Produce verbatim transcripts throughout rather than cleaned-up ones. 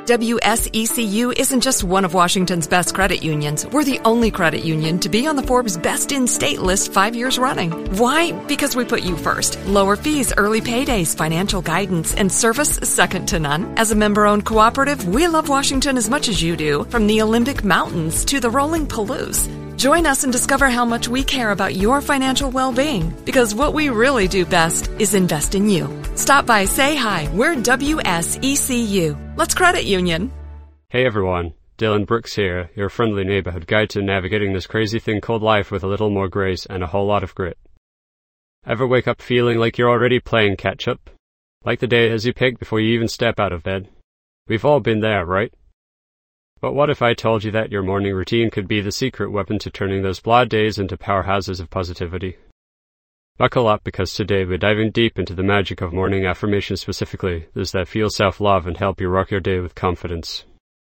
W S E C U isn't just one of Washington's best credit unions. We're the only credit union to be on the Forbes Best in State list five years running. Why? Because we put you first. Lower fees, early paydays, financial guidance, and service second to none. As a member-owned cooperative, we love Washington as much as you do, from the Olympic Mountains to the rolling Palouse. Join us and discover how much we care about your financial well-being, because what we really do best is invest in you. Stop by, say hi. We're W S E C U. Let's credit union. Hey everyone, Dylan Brooks here, your friendly neighborhood guide to navigating this crazy thing called life with a little more grace and a whole lot of grit. Ever wake up feeling like you're already playing catch-up? Like the day as you pick before you even step out of bed? We've all been there, right? But what if I told you that your morning routine could be the secret weapon to turning those blah days into powerhouses of positivity? Buckle up, because today we're diving deep into the magic of morning affirmations, specifically those that feel self-love and help you rock your day with confidence.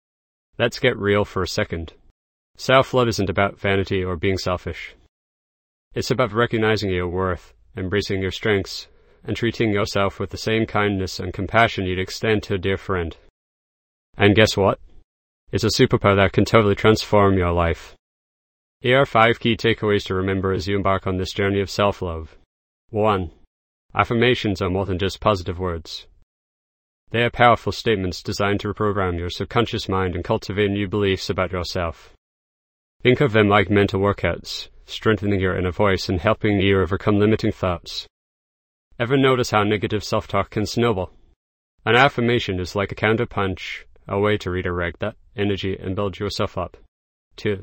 Let's get real for a second. Self-love isn't about vanity or being selfish. It's about recognizing your worth, embracing your strengths, and treating yourself with the same kindness and compassion you'd extend to a dear friend. And guess what? It's a superpower that can totally transform your life. Here are five key takeaways to remember as you embark on this journey of self-love. one. Affirmations are more than just positive words. They are powerful statements designed to reprogram your subconscious mind and cultivate new beliefs about yourself. Think of them like mental workouts, strengthening your inner voice and helping you overcome limiting thoughts. Ever notice how negative self-talk can snowball? An affirmation is like a counter-punch, a way to redirect that energy and build yourself up. two.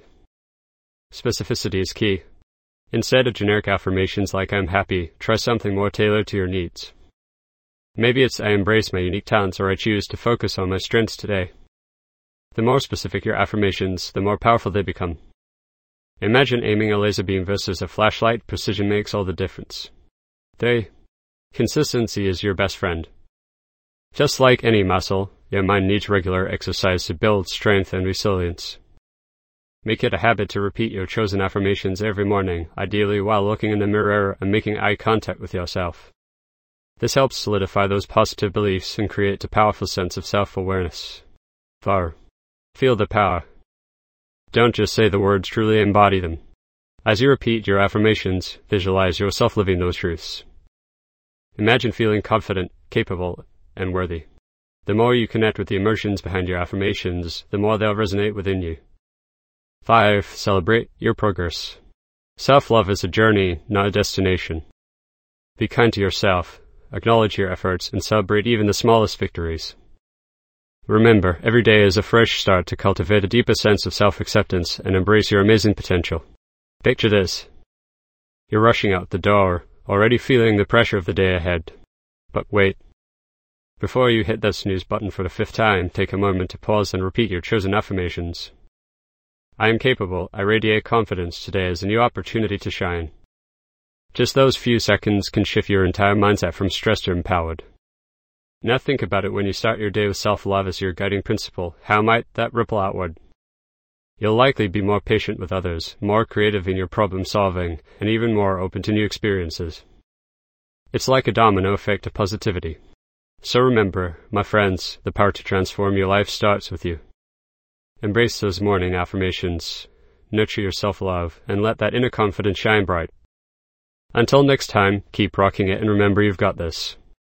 Specificity is key. Instead of generic affirmations like "I'm happy," try something more tailored to your needs. Maybe it's "I embrace my unique talents," or "I choose to focus on my strengths today." The more specific your affirmations, the more powerful they become. Imagine aiming a laser beam versus a flashlight. Precision makes all the difference. three. Consistency is your best friend. Just like any muscle, your mind needs regular exercise to build strength and resilience. Make it a habit to repeat your chosen affirmations every morning, ideally while looking in the mirror and making eye contact with yourself. This helps solidify those positive beliefs and create a powerful sense of self-awareness. four. Feel the power. Don't just say the words, truly embody them. As you repeat your affirmations, visualize yourself living those truths. Imagine feeling confident, capable, and worthy. The more you connect with the emotions behind your affirmations, the more they'll resonate within you. five. Celebrate your progress. Self-love is a journey, not a destination. Be kind to yourself, acknowledge your efforts, and celebrate even the smallest victories. Remember, every day is a fresh start to cultivate a deeper sense of self-acceptance and embrace your amazing potential. Picture this. You're rushing out the door, already feeling the pressure of the day ahead. But wait. Before you hit that snooze button for the fifth time, take a moment to pause and repeat your chosen affirmations. I am capable. I radiate confidence. Today is a new opportunity to shine. Just those few seconds can shift your entire mindset from stressed to empowered. Now think about it: when you start your day with self-love as your guiding principle, how might that ripple outward? You'll likely be more patient with others, more creative in your problem-solving, and even more open to new experiences. It's like a domino effect of positivity. So remember, my friends, the power to transform your life starts with you. Embrace those morning affirmations, nurture your self-love, and let that inner confidence shine bright. Until next time, keep rocking it, and remember, you've got this.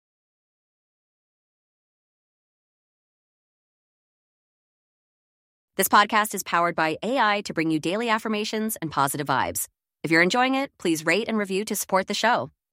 This podcast is powered by A I to bring you daily affirmations and positive vibes. If you're enjoying it, please rate and review to support the show.